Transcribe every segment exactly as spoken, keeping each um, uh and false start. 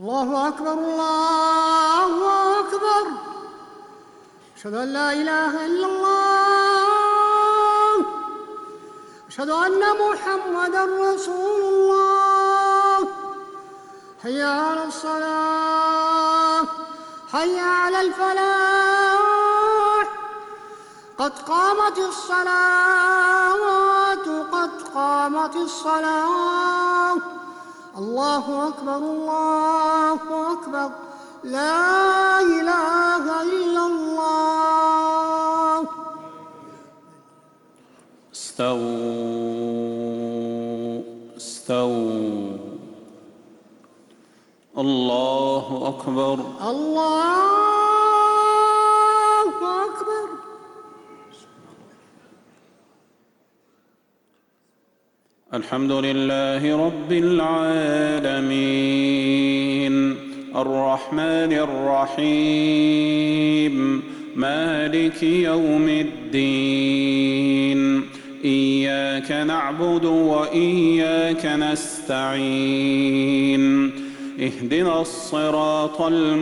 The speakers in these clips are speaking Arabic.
الله أكبر الله أكبر. أشهد أن لا إله إلا الله. أشهد أن محمدًا رسول الله. حي على الصلاة حي على الفلاح. قد قامت الصلاة قد قامت الصلاة. الله أكبر الله أكبر. لا إله إلا الله. استووا استووا. الله أكبر الله أكبر. الحمد لله رب العالمين الرحمن الرحيم مالك يوم الدين. إياك نعبد وإياك نستعين. اهدنا الصراط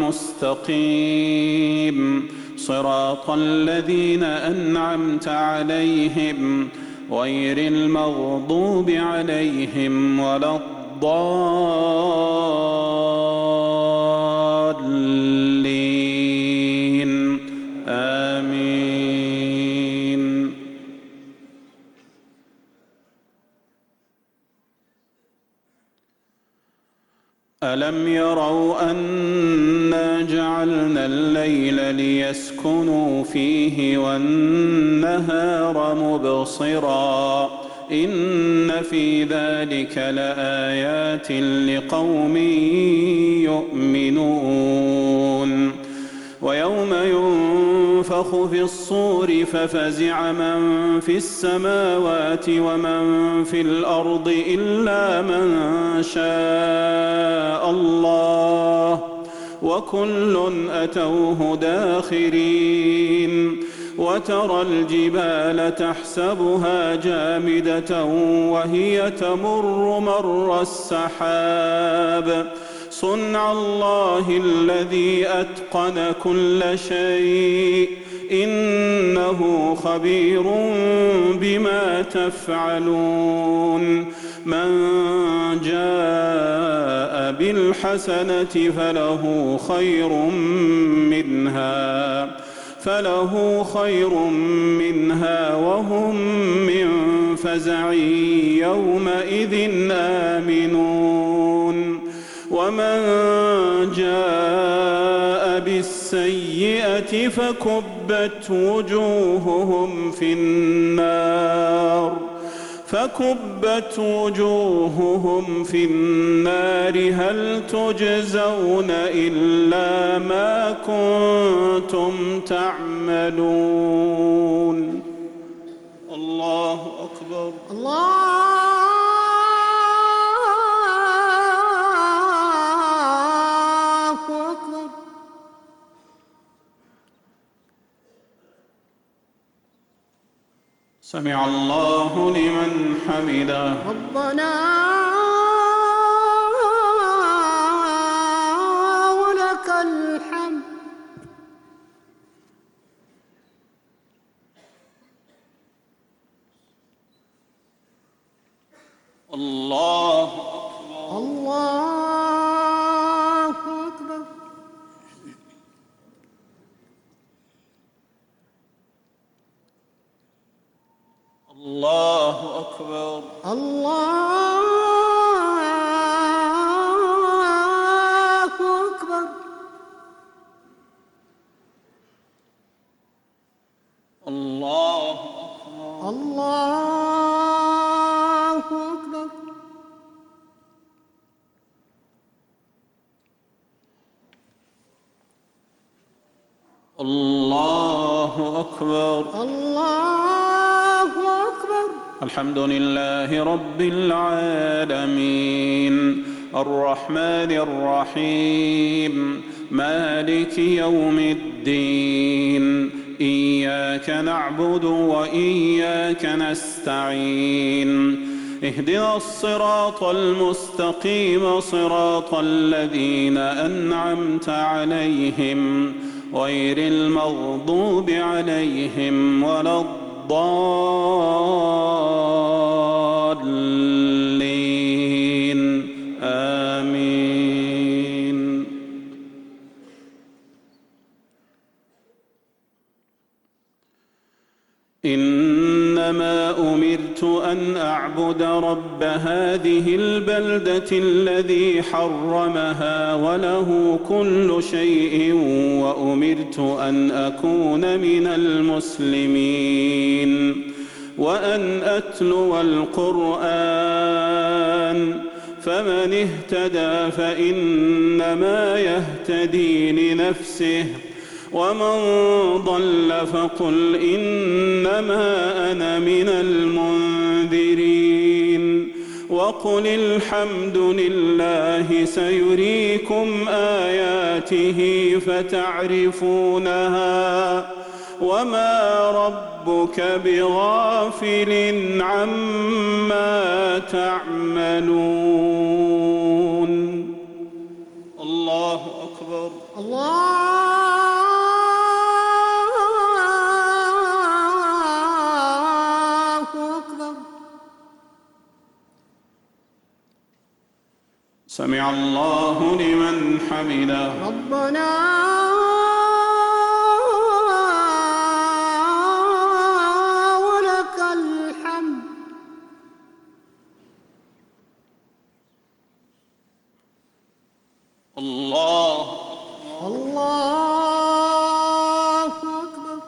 المستقيم صراط الذين أنعمت عليهم غير المغضوب عليهم ولا الضالين. آمين. ألم يروا أنا جعلنا الليل ليسكنوا فيه والنهار مبصرا إن في ذلك لآيات لقوم يؤمنون. ويوم ينفخ في الصور ففزع من في السماوات ومن في الأرض إلا من شاء الله وكل أتوه داخرين. وترى الجبال تحسبها جامدة وهي تمر مر السحاب صنع الله الذي أتقن كل شيء إنه خبير بما تفعلون. من جاء بالحسنة فله خير منها فله خير منها وهم من فزع يومئذ آمنون. ومن جاء بالسيئة فكبت وجوههم في النار فكبت وجوههم في النار هل تجزون إلا ما كنتم تعملون. الله أكبر الله أكبر. سمع الله لمن حمده. ربنا ولك الحمد. الله أكبر الله أكبر. الله أكبر الله أكبر. الله أكبر الله أكبر. الله أكبر الله أكبر. الحمد لله رب العالمين الرحمن الرحيم مالك يوم الدين. إياك نعبد وإياك نستعين. اهدنا الصراط المستقيم صراط الذين أنعمت عليهم غير المغضوب عليهم ولا الضالين آمين. إنما أمرت أن أعبد رب هذه البلدة الذي حرمها وله كل شيء وأمرت أن أكون من المسلمين وأن أتلو القرآن فمن اهتدى فإنما يهتدي لنفسه ومن ضل فقل إنما أنا من المنذرين وقل الحمد لله سيريكم آياته فتعرفونها وما ربك بغافل عما تعملون. الله أكبر. الله سمع الله لمن حمده. ربنا ولك الحمد. الله الله أكبر.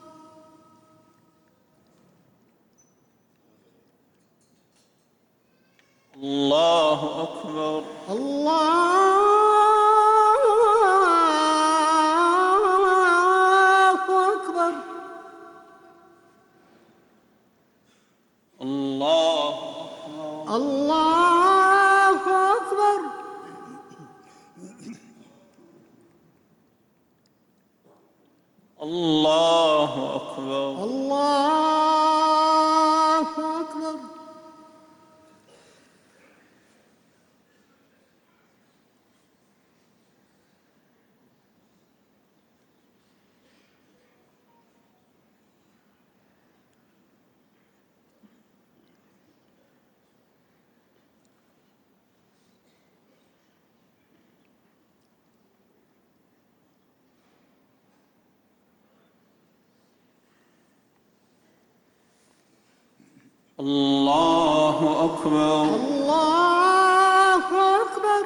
الله أكبر. الله أكبر. الله الله أكبر. الله أكبر. الله أكبر. الله أكبر. الله أكبر.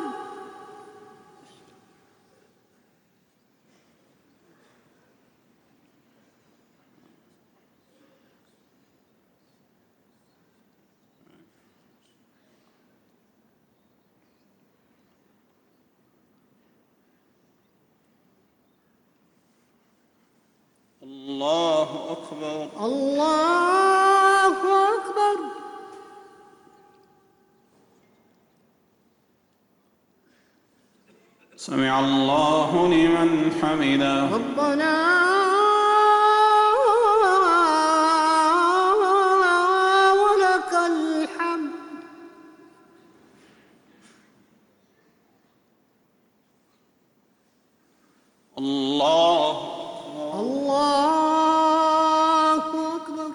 الله أكبر. الله أكبر. سمع الله لمن حمده. ربنا ولك الحمد. الله الله أكبر.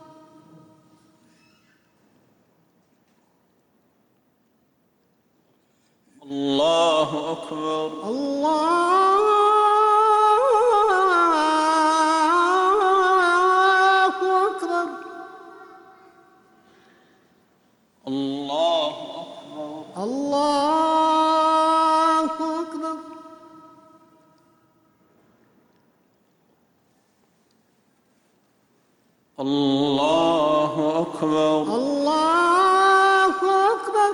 الله أكبر. الله أكبر. الله أكبر. الله أكبر. الله أكبر. الله أكبر.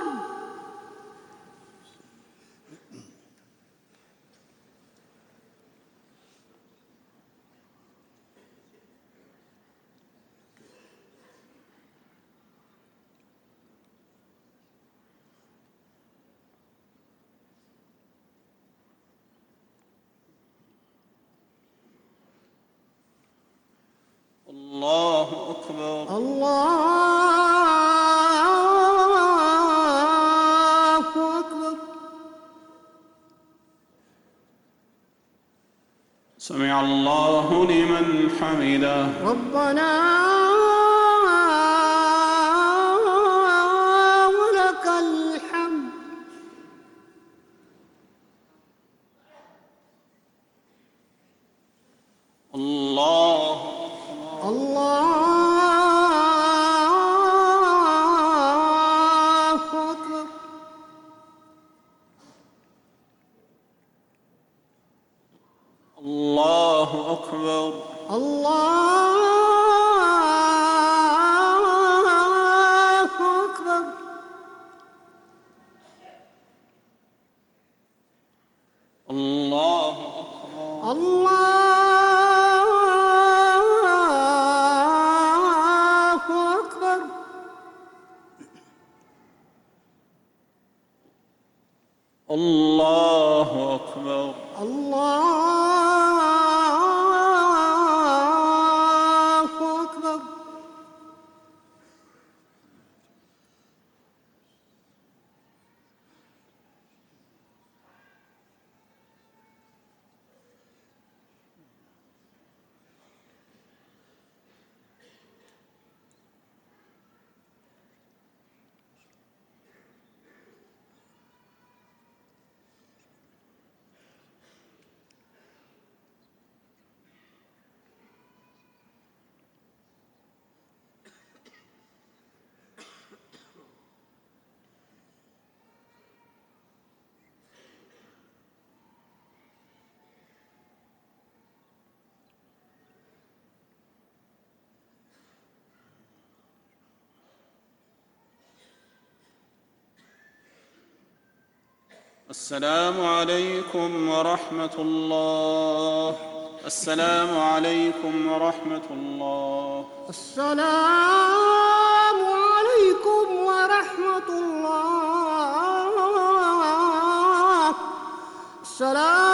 الله أكبر. الله سمع الله لمن حمده. ربنا ولك الحمد. الله الله أكبر. الله أكبر. الله أكبر. الله أكبر. الله أكبر. الله أكبر. الله أكبر. السلام عليكم ورحمة الله. السلام عليكم ورحمة الله. السلام عليكم ورحمة الله. السلام